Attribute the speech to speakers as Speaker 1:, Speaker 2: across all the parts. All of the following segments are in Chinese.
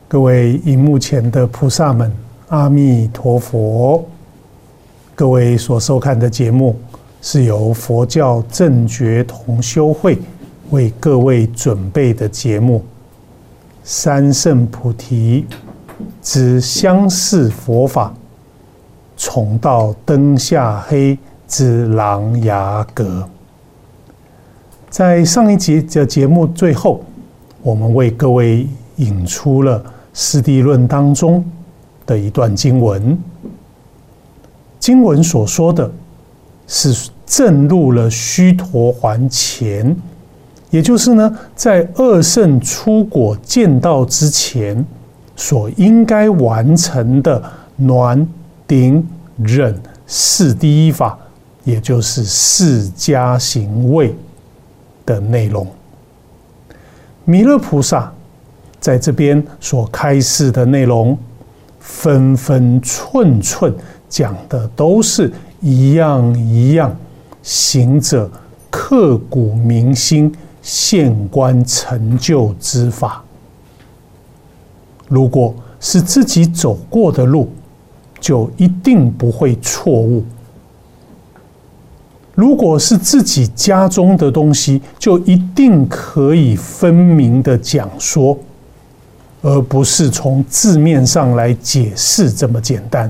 Speaker 1: 各位荧幕前的菩萨们，阿弥陀佛！各位所收看的节目是由佛教正觉同修会为各位准备的节目，三圣菩提之相似佛法，重到灯下黑之琅琊阁。在上一集的节目最后，我们为各位引出了释地论当中的一段经文。经文所说的是证入了须陀洹前，也就是呢，在二圣出果见道之前所应该完成的暖顶忍四第一法，也就是四加行位的内容。弥勒菩萨在这边所开示的内容，分分寸寸讲的都是一样一样，行者刻骨铭心、现观成就之法。如果是自己走过的路，就一定不会错误；如果是自己家中的东西，就一定可以分明的讲说，而不是从字面上来解释这么简单。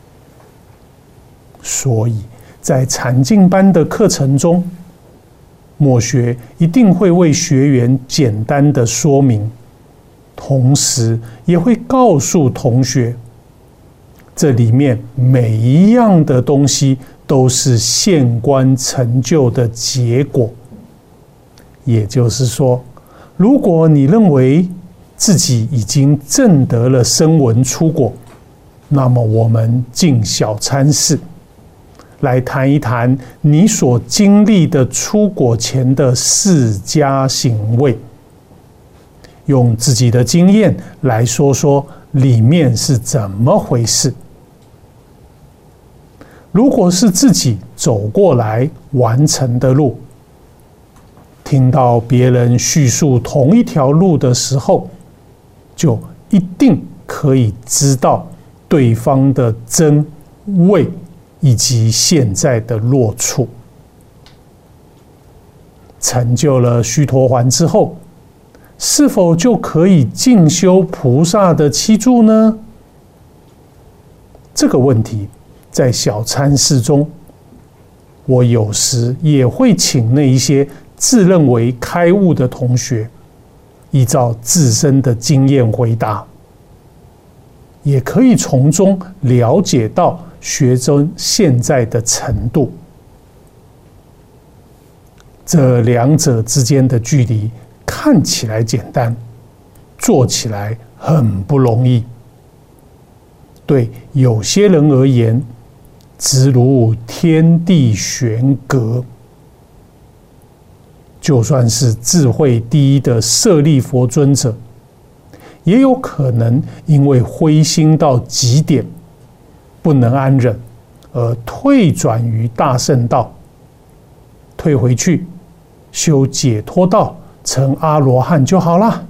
Speaker 1: 所以在禅净班的课程中，墨学一定会为学员简单的说明，同时也会告诉同学，这里面每一样的东西都是现观成就的结果。也就是说，如果你认为自己已经证得了声闻出果，那么我们进小参室来谈一谈你所经历的出果前的四加行位，用自己的经验来说说里面是怎么回事。如果是自己走过来完成的路，听到别人叙述同一条路的时候，就一定可以知道对方的真伪以及现在的落处。成就了须陀洹之后，是否就可以进修菩萨的七住呢？这个问题在小参室中，我有时也会请那一些自认为开悟的同学依照自身的经验回答，也可以从中了解到学生现在的程度。这两者之间的距离看起来简单，做起来很不容易。对有些人而言，直如天地悬隔。就算是智慧第一的舍利弗尊者，也有可能因为灰心到极点，不能安忍，而退转于大乘道，退回去修解脱道，成阿罗汉就好了。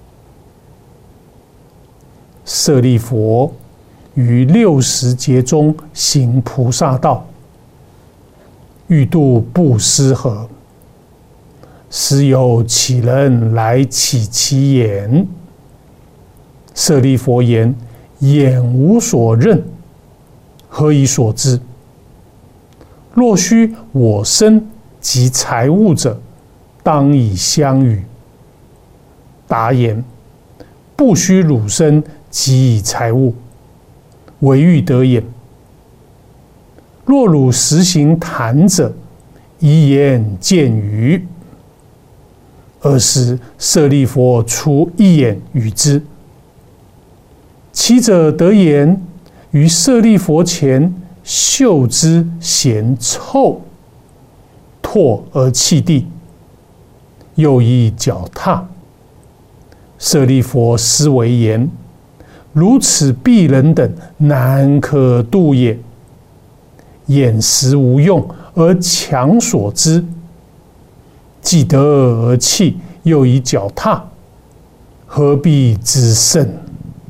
Speaker 1: 舍利弗于60劫中行菩萨道，欲度不思河，时有乞人来乞其眼。舍利弗言：眼无所认，何以所知？若须我身及财物者，当以相与。答言：不须汝身及以财物，唯欲得眼。若汝实行谈者，以眼见于。尔时舍利弗出一眼与之。其者得言，于舍利弗前嗅之嫌臭，唾而弃地，又以脚踏。舍利弗思惟言：如此鄙人等，难可度也。眼识无用，而强所知。既得而弃，又以脚踏，何必之甚？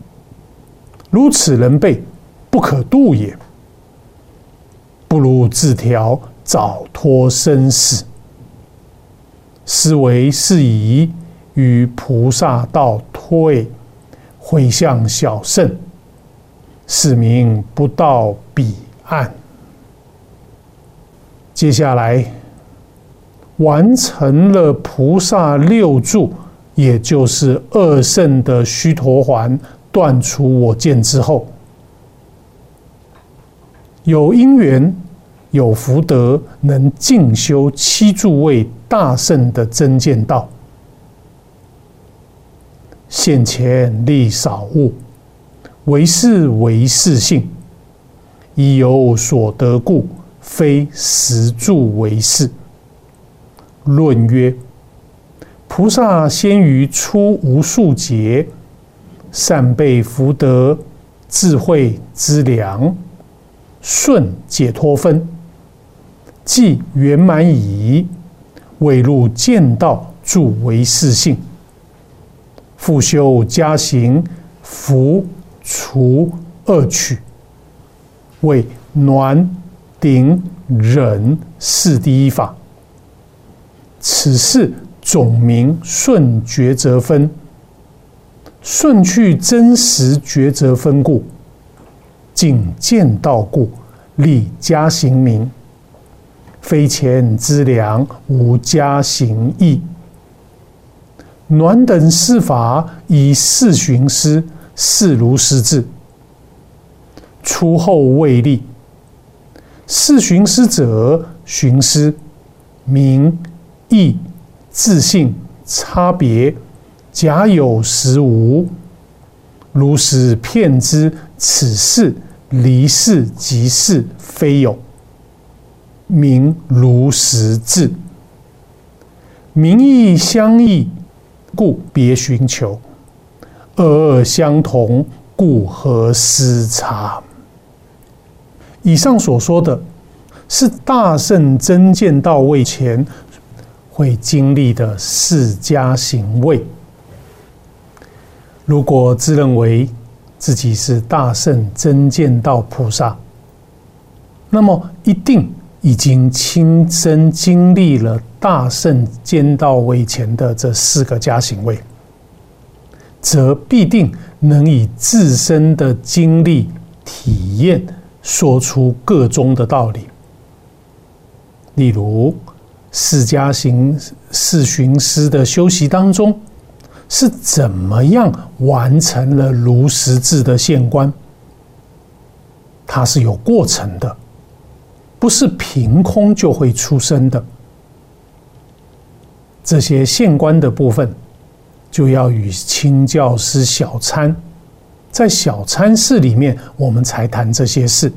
Speaker 1: 如此人辈，不可度也。不如自调，早脱生死。思维是以与菩萨道退，回向小圣，是名不到彼岸。接下来完成了菩萨六住，也就是二圣的须陀洹断除我见之后，有因缘有福德，能进修七诸位大圣的真见道。现前立少悟，为是为是性，已有所得故，非实住为是。论曰：菩萨先于出无数劫，善备福德，智慧之粮，顺解脱分，既圆满矣，未入见道，住为是性。复修加行，伏除恶趣，为暖顶忍是第一法。此事总名顺抉择分，顺去真实抉择分故，尽见道故，立加行名。非前之良，无加行义。暖等四法，以四寻师，四如实智。出后未立。四寻师者，寻师名义自性差别，假有实无。如实骗之，此事离事即是非有，名如实智。名义相异，故别寻求；二二相同，故何失差。以上所说的是大圣真见道位前会经历的四加行位。如果自认为自己是大圣真见道菩萨，那么一定已经亲身经历了大圣见道位前的这四个加行位，则必定能以自身的经历体验说出个中的道理。例如四加行四寻师的修习当中，是怎么样完成了如实智的现观？它是有过程的，不是凭空就会出生的。这些现观的部分，就要与亲教师小参，在小参室里面，我们才谈这些事。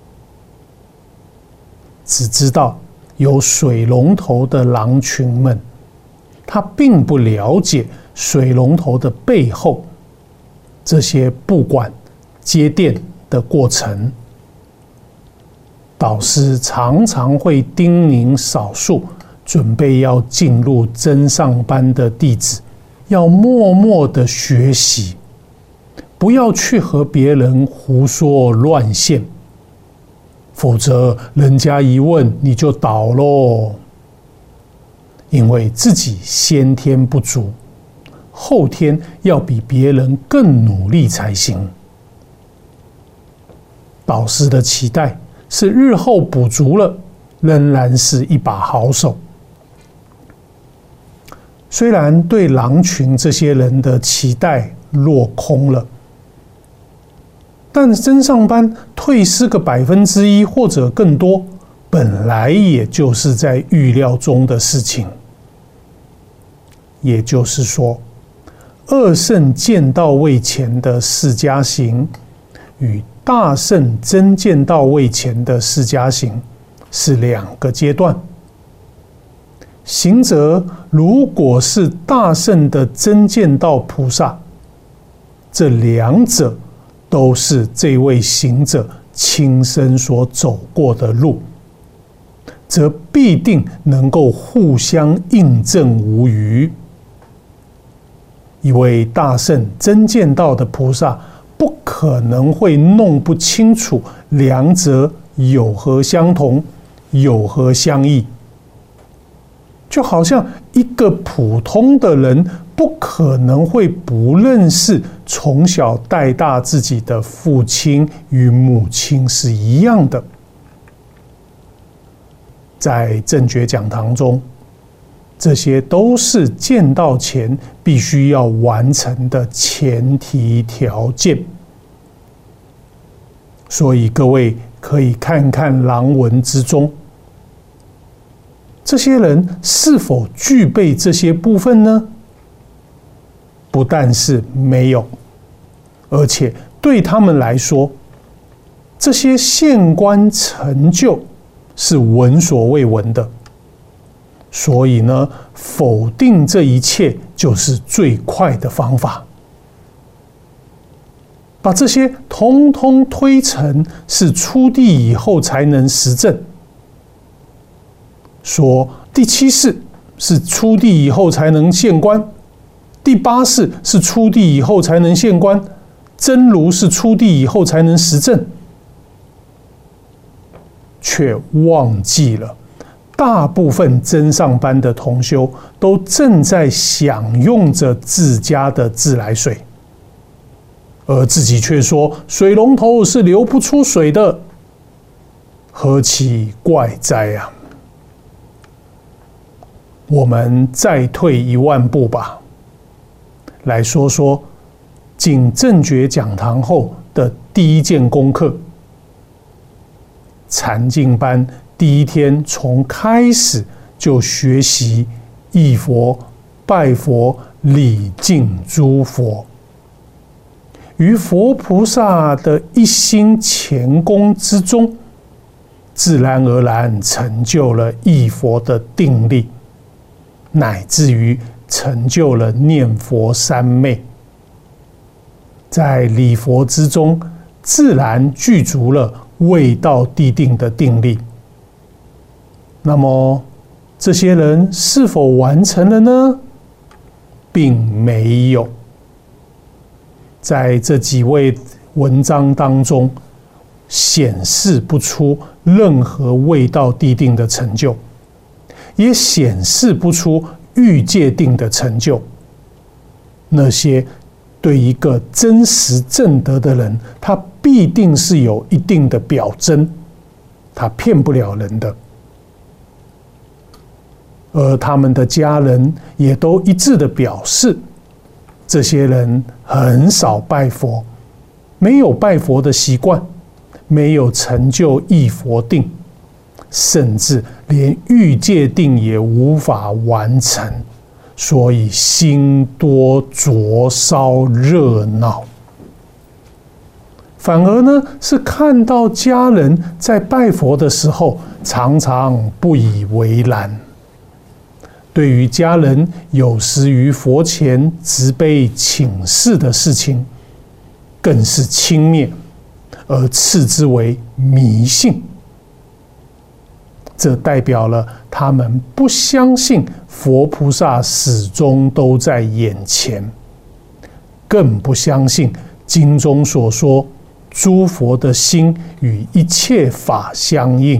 Speaker 1: 只知道有水龙头的狼群们，他并不了解水龙头的背后这些布管接电的过程。导师常常会叮咛少数准备要进入真上班的弟子，要默默的学习，不要去和别人胡说乱现，否则人家一问你就倒咯。因为自己先天不足，后天要比别人更努力才行。导师的期待是日后补足了，仍然是一把好手。虽然对狼群这些人的期待落空了，但真上班退失个1%或者更多，本来也就是在预料中的事情。也就是说，二圣见道位前的四加行与大圣真见道位前的四加行是两个阶段。行者如果是大圣的真见道菩萨，这两者都是这位行者亲身所走过的路，则必定能够互相印证无余。一位大圣真见道的菩萨不可可能会弄不清楚两者有何相同，有何相异。就好像一个普通的人不可能会不认识从小带大自己的父亲与母亲是一样的。在正觉讲堂中，这些都是见道前必须要完成的前提条件。所以各位可以看看郎文之中，这些人是否具备这些部分呢？不但是没有，而且对他们来说，这些县官成就是闻所未闻的。所以呢，否定这一切就是最快的方法。把这些通通推成是出地以后才能实证，说第七世是出地以后才能现官，第八世是出地以后才能现官，真如是出地以后才能实证，却忘记了大部分真上班的同修都正在享用着自家的自来水，而自己却说水龙头是流不出水的，何其怪哉啊！我们再退1万步吧，来说说进正觉讲堂后的第一件功课。禅净班第一天从开始就学习忆佛、拜佛、礼敬诸佛，于佛菩萨的一心前功之中，自然而然成就了忆佛的定力，乃至于成就了念佛三昧。在礼佛之中，自然具足了未到地定的定力。那么这些人是否完成了呢？并没有。在这几位文章当中，显示不出任何未到地定的成就，也显示不出欲界定的成就。那些对一个真实正德的人，他必定是有一定的表征，他骗不了人的。而他们的家人也都一致的表示，这些人很少拜佛，没有拜佛的习惯，没有成就忆佛定，甚至连欲界定也无法完成，所以心多灼烧热闹。反而呢，是看到家人在拜佛的时候，常常不以为然。对于家人有时于佛前执杯请示的事情，更是轻蔑，而斥之为迷信。这代表了他们不相信佛菩萨始终都在眼前，更不相信经中所说诸佛的心与一切法相应。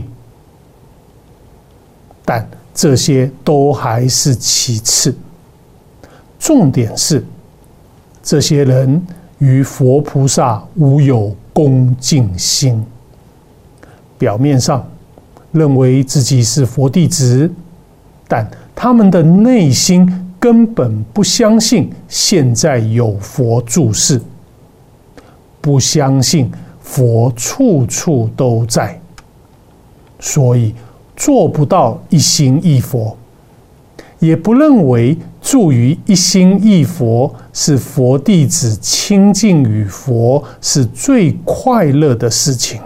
Speaker 1: 但这些都还是其次，重点是这些人与佛菩萨无有恭敬心，表面上认为自己是佛弟子，但他们的内心根本不相信现在有佛住世，不相信佛处处都在，所以做不到一心忆佛，也不认为住于一心忆佛是佛弟子亲近于佛是最快乐的事情。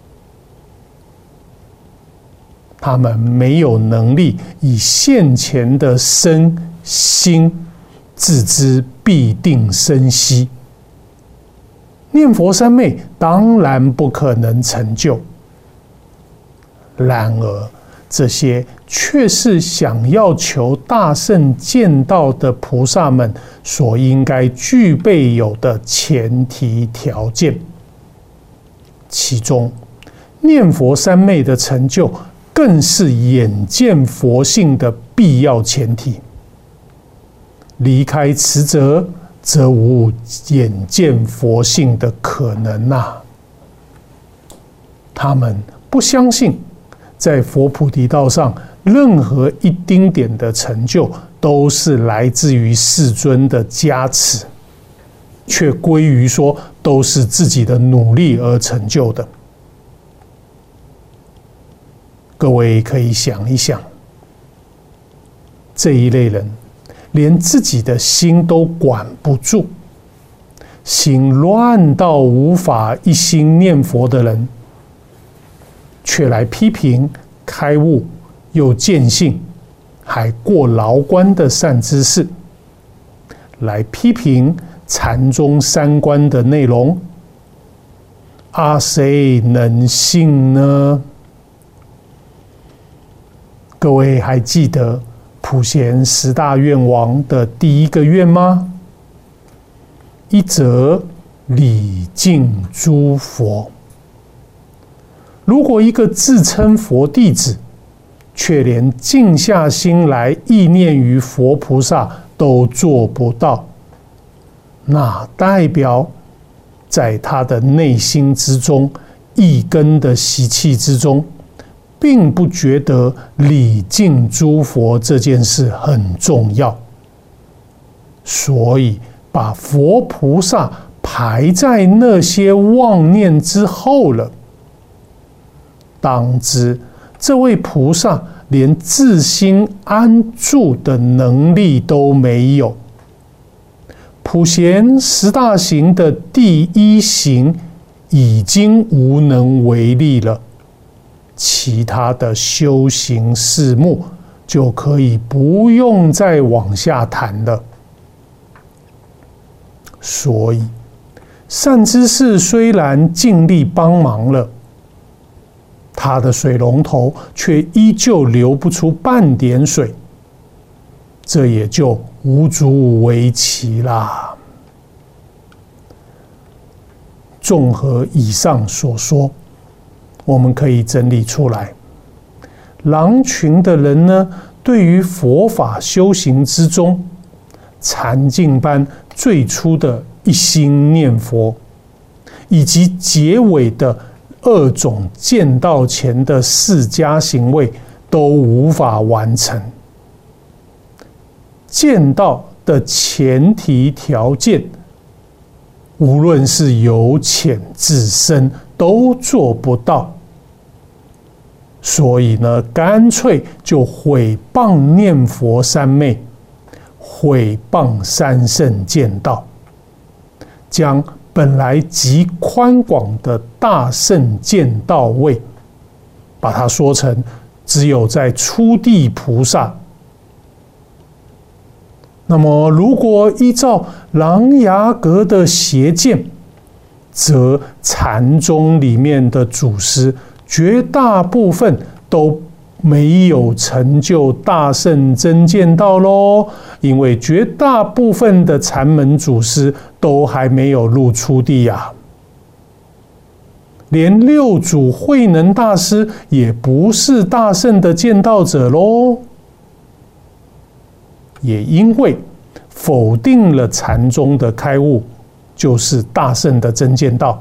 Speaker 1: 他们没有能力以现前的身心自知必定生息，念佛三昧当然不可能成就。然而这些却是想要求大圣见道的菩萨们所应该具备有的前提条件。其中，念佛三昧的成就，更是眼见佛性的必要前提。离开此者，则无眼见佛性的可能啊！他们不相信，在佛菩提道上，任何一丁点的成就都是来自于世尊的加持，却归于说都是自己的努力而成就的。各位可以想一想，这一类人连自己的心都管不住，心乱到无法一心念佛的人，却来批评开悟又见性还过牢关的善知识，来批评禅宗三观的内容，谁能信呢？各位还记得普贤十大愿王的第一个愿吗？一则礼敬诸佛。如果一个自称佛弟子，却连静下心来意念于佛菩萨都做不到，那代表在他的内心之中，一根的习气之中，并不觉得礼敬诸佛这件事很重要，所以把佛菩萨排在那些妄念之后了。当知这位菩萨连自心安住的能力都没有，普贤十大行的第一行已经无能为力了，其他的修行事目就可以不用再往下谈了。所以善知识虽然尽力帮忙了，他的水龙头却依旧流不出半点水，这也就无足为奇啦。综合以上所说，我们可以整理出来，狼群的人呢，对于佛法修行之中，禅净班最初的一心念佛，以及结尾的2种见道前的4加行位都无法完成。见道的前提条件，无论是由浅至深都做不到，所以呢，干脆就毁谤念佛三昧，毁谤三圣见道，将本来极宽广的大圣见道位，把它说成只有在初地菩萨。那么如果依照琅琊阁的邪见，则禅宗里面的祖师绝大部分都没有成就大圣真见道咯，因为绝大部分的禅门祖师都还没有入初地啊。连六祖慧能大师也不是大圣的见道者咯。也因为否定了禅宗的开悟就是大圣的真见道，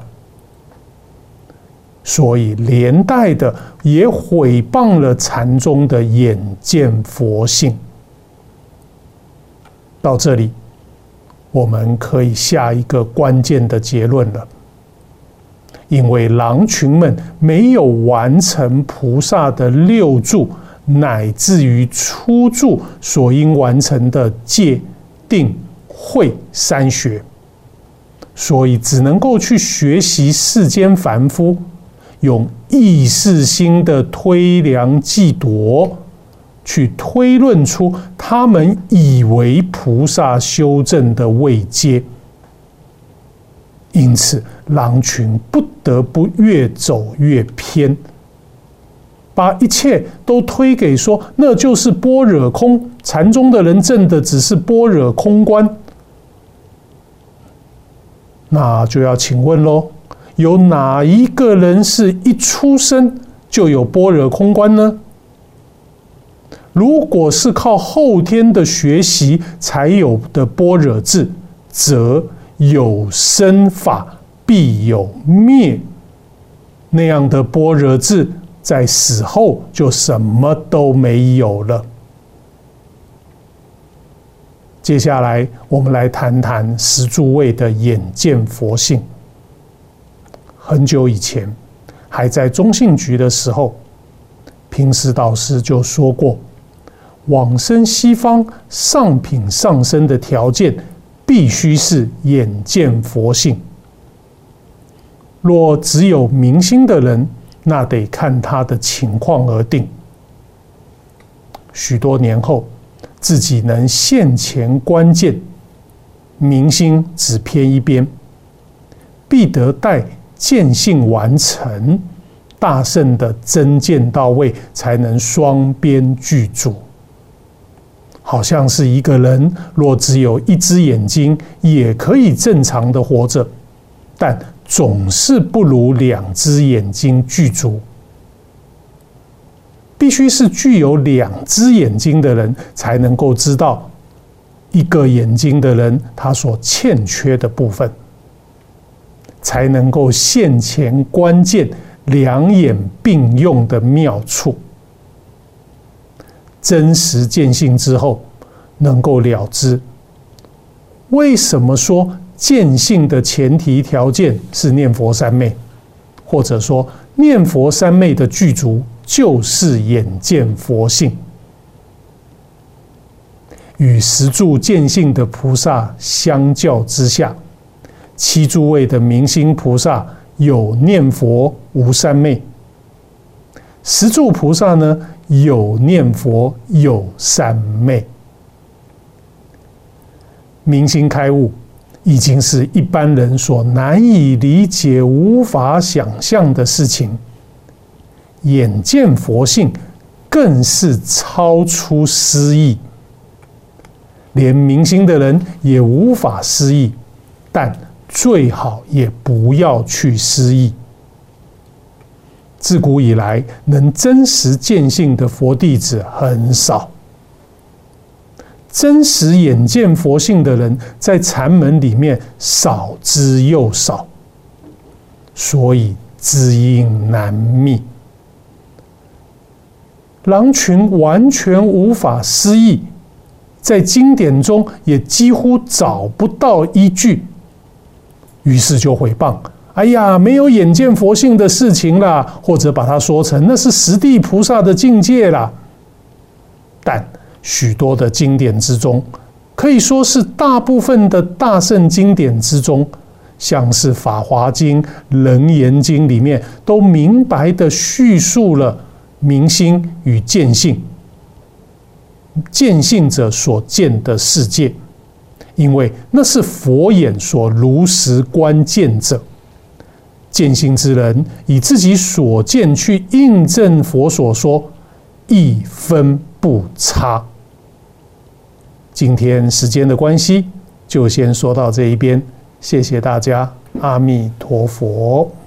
Speaker 1: 所以连带的也毁谤了禅宗的眼见佛性。到这里，我们可以下一个关键的结论了。因为狼群们没有完成菩萨的6住，乃至于初住所应完成的戒、定、慧3学，所以只能够去学习世间凡夫用意识心的推量计夺，去推论出他们以为菩萨修正的位阶。因此狼群不得不越走越偏， 把一切都推给说那就是般若空，禅宗的人证的只是般若空观，那就要请问咯，有哪一个人是一出生就有般若空观呢？如果是靠后天的学习才有的般若智，则有生法必有灭，那样的般若智在死后就什么都没有了。接下来我们来谈谈十住位的眼见佛性。很久以前还在中信局的时候，平时导师就说过，往生西方上品上生的条件必须是眼见佛性。若只有明心的人，那得看他的情况而定。许多年后，自己能现前观见，明心只偏一边，必得待见性完成，大圣的真见到位，才能双边具足。好像是一个人若只有一只眼睛，也可以正常的活着，但总是不如两只眼睛具足。必须是具有两只眼睛的人，才能够知道一个眼睛的人他所欠缺的部分，才能够现前观见两眼并用的妙处。真实见性之后，能够了知为什么说见性的前提条件是念佛三昧，或者说念佛三昧的具足就是眼见佛性。与十住见性的菩萨相较之下，七诸位的明心菩萨有念佛无三昧，十住菩萨呢有念佛有三昧。明心开悟已经是一般人所难以理解无法想象的事情，眼见佛性更是超出思议，连明心的人也无法思议，但最好也不要去思议。自古以来，能真实见性的佛弟子很少，真实眼见佛性的人在禅门里面少之又少，所以知音难觅。狼群完全无法思议，在经典中也几乎找不到依据，于是就毁谤，哎呀，没有眼见佛性的事情啦，或者把它说成那是十地菩萨的境界啦。但许多的经典之中，可以说是大部分的大圣经典之中，像是《法华经》《楞严经》里面，都明白地叙述了明心与见性，见性者所见的世界，因为那是佛眼所如实观见者。见性之人以自己所见去印证佛所说，一分不差。今天时间的关系，就先说到这一边，谢谢大家，阿弥陀佛。